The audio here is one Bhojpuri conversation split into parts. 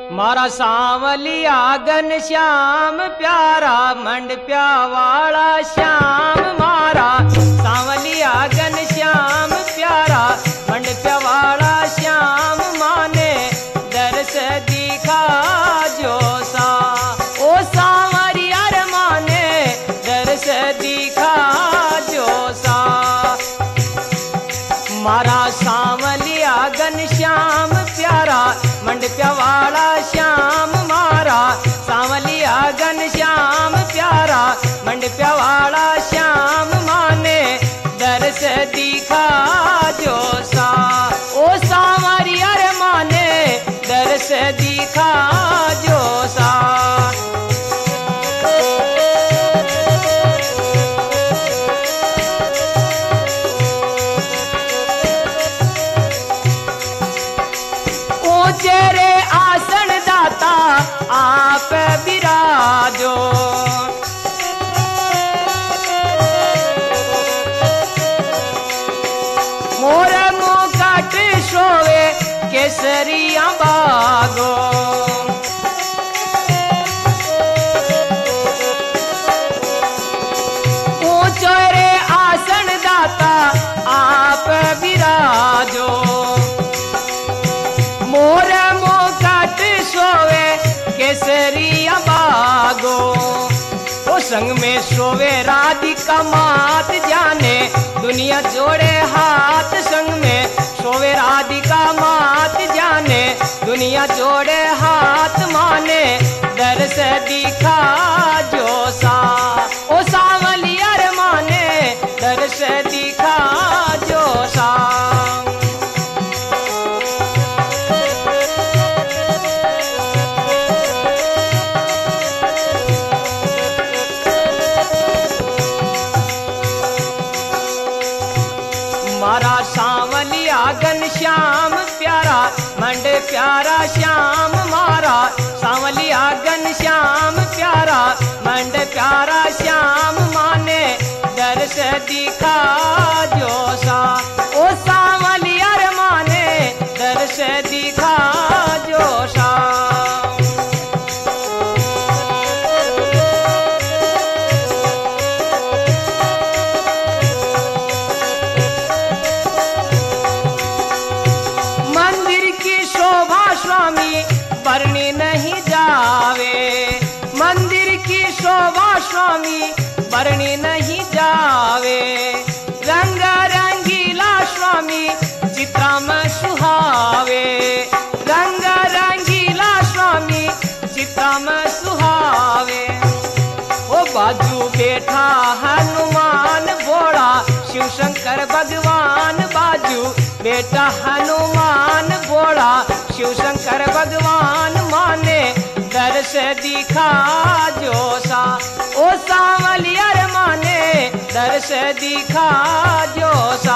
मारा सांवलिया घनश्याम प्यारा मंडप्या वाला श्याम मारा सांवलिया घनश्याम प्यारा मंडप्या वाला श्याम माने दर्श दिखा जो सा ओ सांवरिया रे माने दर्श दिखा जो सा मारा सांवलिया घनश्याम प्यारा मंडप्या वाला श्याम मारा सांवलिया घनश्याम प्यारा मंडप्या वाला श्याम माने दर्श दिखा जो सा ओ सांवरिया रे माने दर्श दिखा जो सा ऊंचे आसन दाता आप विराजो मोर मुकुट शोभे केसरिया बागो ऊंचे आसन दाता आप विराजो मोर मुकुट शोभे केसरिया बागो ओ संग में शोभे राधिका मात जाने दुनिया जोड़े हाथ संग में शोभे राधिका मात जाने दुनिया जोड़े हाथ माने दर्श दिखा जो सा ओ सांवलिया रे माने दर्श दिखा जो सा मारा सांवलिया घनश्याम प्यारा मंड प्यारा श्याम मारा सांवलिया घनश्याम प्यारा मंड प्यारा श्याम माने दर्श दिखा जो सा ओ सांवलिया रे माने दर्श दिखा जो सा स्वामी बरनी नहीं जावे मंदिर की शोभा स्वामी बरनी नहीं जावे रंग रंगीला स्वामी चित्रा में सुहावे रंग रंगीला स्वामी चित्रा में सुहावे ओ बाजू बैठा हनुमान घोड़ा शिव शंकर भगवान बाजू बेटा हनुमान घोड़ा शिव शंकर भगवान माने दर्श दिखा जो सा ओ सांवलिया रे माने दर्श दिखा जो सा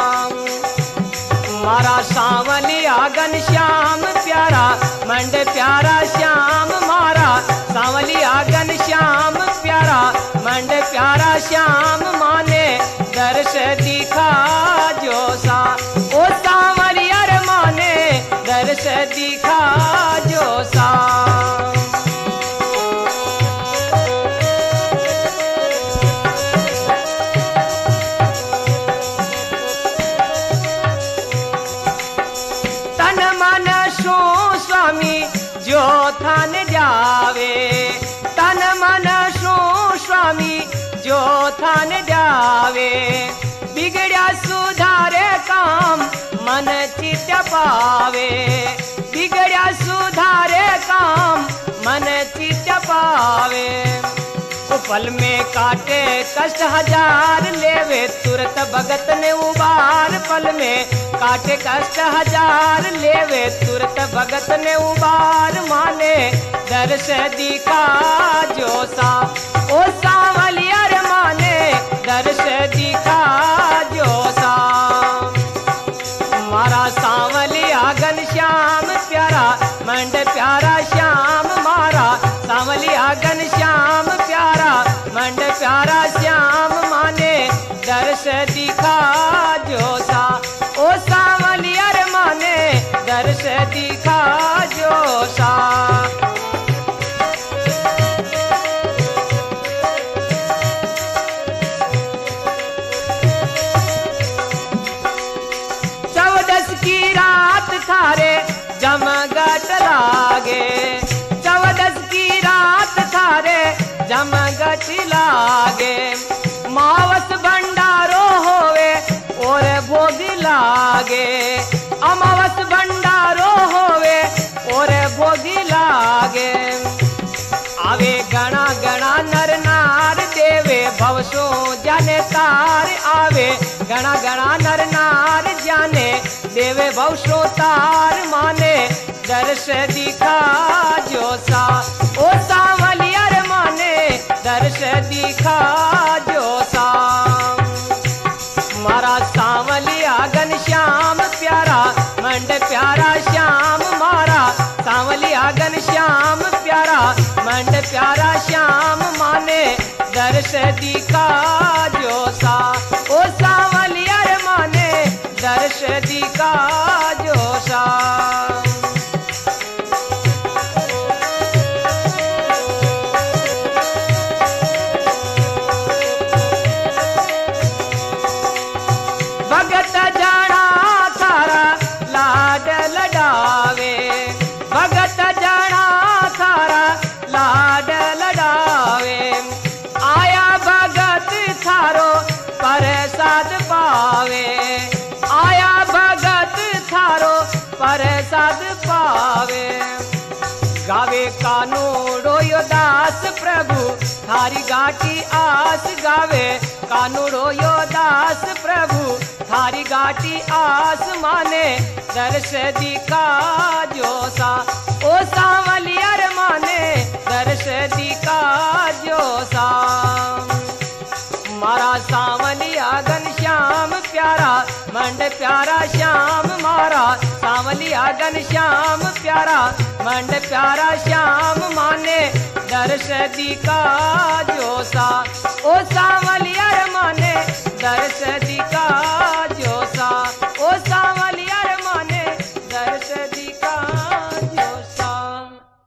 मारा सांवलिया घनश्याम प्यारा मंड प्यारा श्याम मारा सांवलिया घनश्याम प्यारा मंड प्यारा श्याम माने दर्श दिखा जो सा ओ सांवलिया रे माने दर्श दिखा जो सा तन मन सो स्वामी जो थान जावे तन मन सो स्वामी जो थान जावे बिगड़िया सुधारे काम मन चित पावे बिगड़िया सुधारे काम मन चित पावे ओ पल में काटे कष्ट हजार लेवे तुरत भगत ने उबार पल में काटे कष्ट हजार लेवे तुरत भगत ने उबार माने दर्श दिखा जो सा ओ सांवलिया रे माने दर्श दिखा जो सा मारा सांवलिया घनश्याम प्यारा मंड प्यारा श्याम मारा सांवलिया घनश्याम प्यारा मंड प्यारा श्याम माने दर्श दिखा जो सा ओ सांवलिया रे माने दर्श दिखा जो सा। चौदस की रात थारे जमगट लागे, चौदस की रात थारे जमगट लागे। मावस भंडारो होवे और भोग लागे, अमावस भंडारो होवे और भोग लागे। आवे गणा गणा नर नार देवे भवसो जाने तार, आवे गणा गणा नर नार जाने देवे भवसो तार। माने दर्श दिखा जो सा, ओ सांवलियर माने दर्श दिखा जो सा। मारा सांवलिया घनश्याम प्यारा मंड प्यारा श्याम, मारा सांवलिया घनश्याम प्यारा मंड प्यारा श्याम। माने दर्श दिखा जो सा, ओ सांवलियर माने दर्श दिखा जो सा। भगत जाना थारा लाड लडावे, भगत जाना थारा लाड लडावे। आया भगत थारो प्रसाद पावे, आया भगत थारो प्रसाद पावे। गावे कानूड़ो यो दास प्रभु थारी गाटी आस, गावे कानूड़ो यो दास प्रभु थारी गाटी आस। माने दर्श दिखा जो सा, ओ सांवलियर माने दर्श दिखा जो सा। मारा सांवलिया घनश्याम प्यारा मंड प्यारा श्याम, मारा सांवलिया घनश्याम प्यारा मंड प्यारा श्याम। माने दर्श दिखा जो सा, ओ सांवलियर माने